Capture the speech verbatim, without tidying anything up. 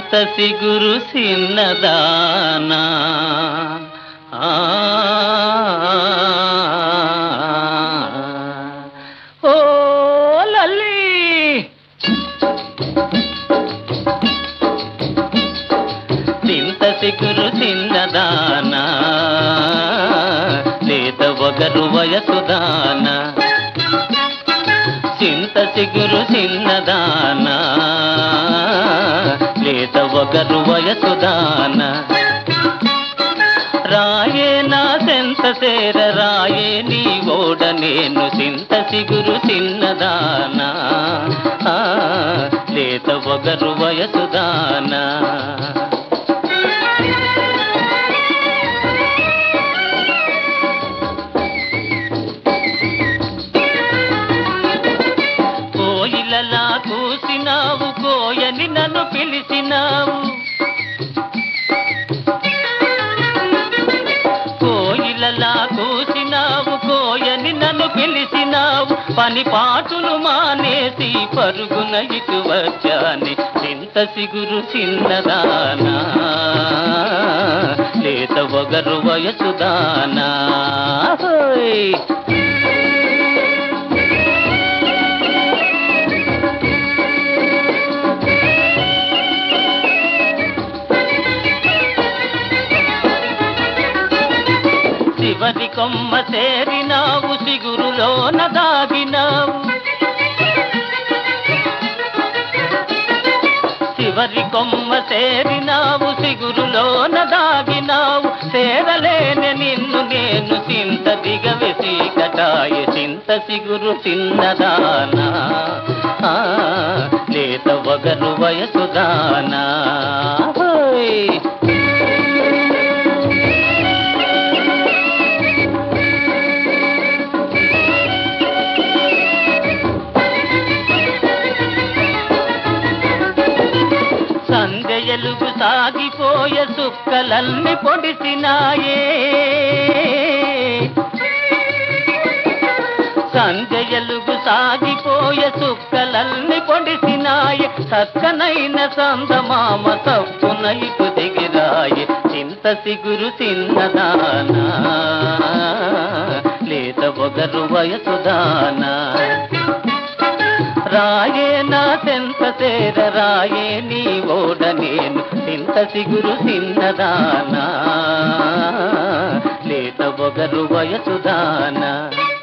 సింత సిగురు సిన్నదానా ఆ ఓ లల్లి సింత సిగురు సిన్నదానా లేత ఒగరు వయసుదానా సింత సిగురు సిన్నదానా లేత ఒగరు వయసుదానా రాయే నా సెంత సేర రాయే నీ ఓడ నేను సింత సిగురు సిన్నదానా లేత ఒగరు వయసుదానా కోయిలలా కూసినావు కోయని నన్ను పిలిచినావు కోయిలలా కూసినావు కోయని నన్ను పిలిచినావు పని పాటులు మానేసి పరుగున ఇటు వచ్చాని సింత సిగురు చిన్నదానా లేత ఒగరు వయసుదానా చివరి కొమ్మ చేరినావు సిగురులోన దాగినావు చివరి కొమ్మ చేరినావు సిగురులోన దాగినావు చేరలేని నిన్ను నేను సింత దిగవెసి కటాయ సింత సిగురు చిన్నదానా లేత ఒగరు వయసుదానా సంజయలుగు సాగిపోయే సుక్కలన్నీ పొడిసినాయే సంజయలుగు సాగిపోయే సుక్కలన్నీ పొడిసినాయే చక్కనైన సందమామ తప్పున ఇటు దిగిరాయే సింత సిగురు చిన్నదానా లేత ఒగరు వయసుదానా రాయే నా సెంత సేర రాయే నీ ఓడ నేను సింత సిగురు చిన్నదానా లేత ఒగరు వయసుదానా